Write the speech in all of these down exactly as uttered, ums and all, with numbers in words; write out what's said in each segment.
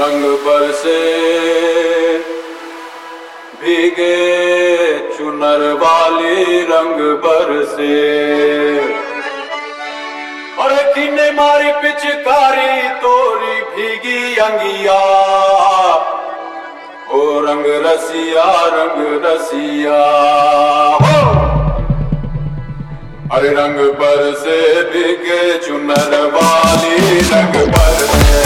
रंग बरसे भीगे चुनर वाली रंग बरसे। अरे किने मारी पिचकारी तोरी भीगी अंगिया, ओ रंग रसिया रंग रसिया हो। अरे रंग बरसे भीगे चुनर वाली रंग बरसे।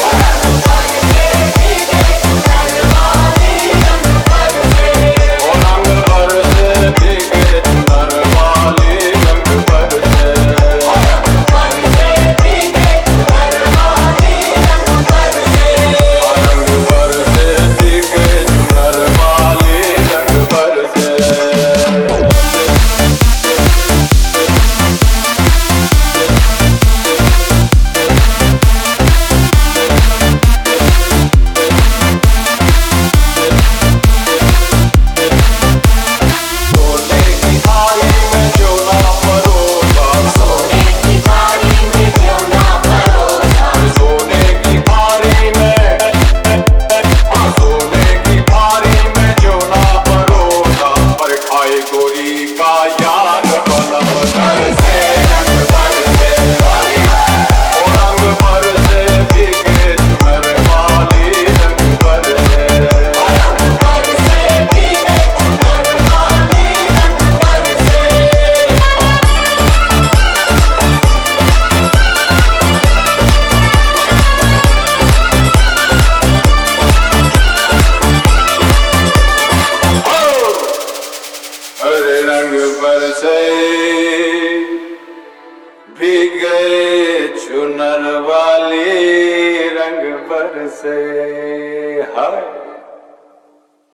भीगे चुनर वाली रंग बरसे हाय।